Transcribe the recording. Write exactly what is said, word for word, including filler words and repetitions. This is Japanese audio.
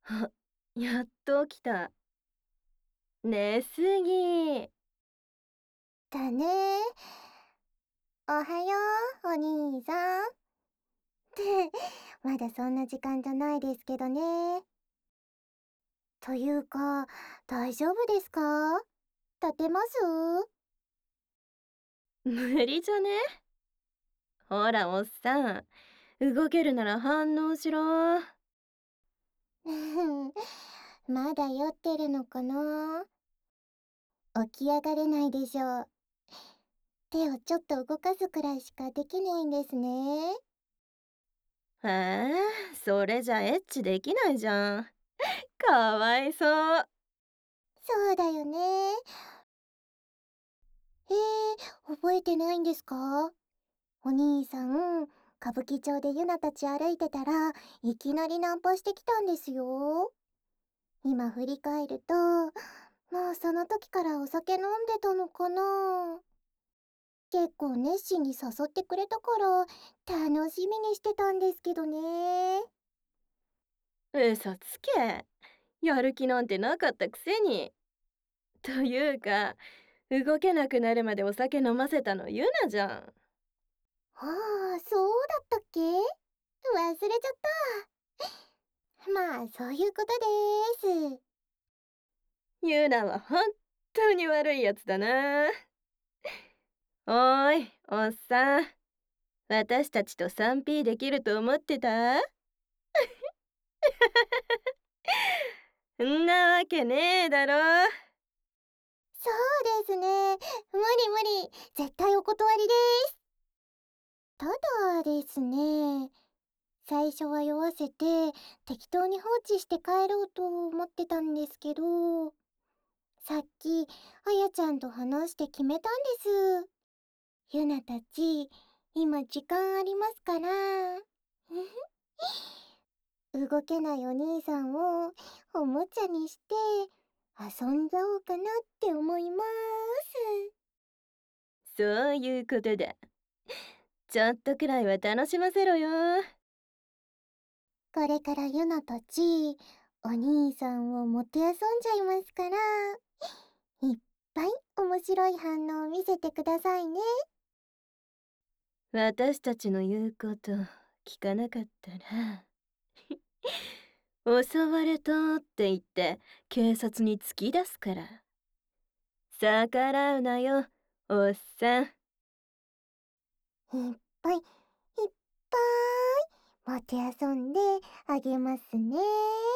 あ、やっと起きた。寝すぎ。 だね。おはよう、お兄さん。ってまだそんな時間じゃないですけどね。というか、大丈夫ですか？立てます？ 無理じゃね？ほら、おっさん。動けるなら反応しろ。 まだ酔ってるのかな？起き上がれないでしょう。手をちょっと動かすくらいしかできないんですね。 えー、それじゃエッチできないじゃん。かわいそう。 そうだよね。えー、覚えてないんですか？お兄さん、歌舞伎町でユナたち歩いてたらいきなりナンパしてきたんですよ。今振り返ると、もうその時からお酒飲んでたのかな。結構熱心に誘ってくれたから楽しみにしてたんですけどね。 嘘つけ。やる気なんてなかったくせに。というか、動けなくなるまでお酒飲ませたのユナじゃん。 ああ、そうだったっけ？忘れちゃった。まあ、そういうことです。 ユナは本当に悪いやつだな。おーい、おっさん。私たちと スリーピー できると思ってた？んなわけねえだろ。 そうですね。無理無理。絶対お断りです。ただですね、最初は酔わせて適当に放置して帰ろうと思ってたんですけど、さっきあやちゃんと話して決めたんです。ゆなたち、今時間ありますから。動けないお兄さんをおもちゃにして遊んじゃおうかなって思います。 そういうことだ。ちょっとくらいは楽しませろよ。 これからゆなたち、お兄さんをもてあそんじゃいますから、いっぱい面白い反応を見せてくださいね。 私たちの言うこと聞かなかったら襲われたって言って警察に突き出すから。逆らうなよ、おっさん。 いっぱいいっぱいもてあそんであげますね。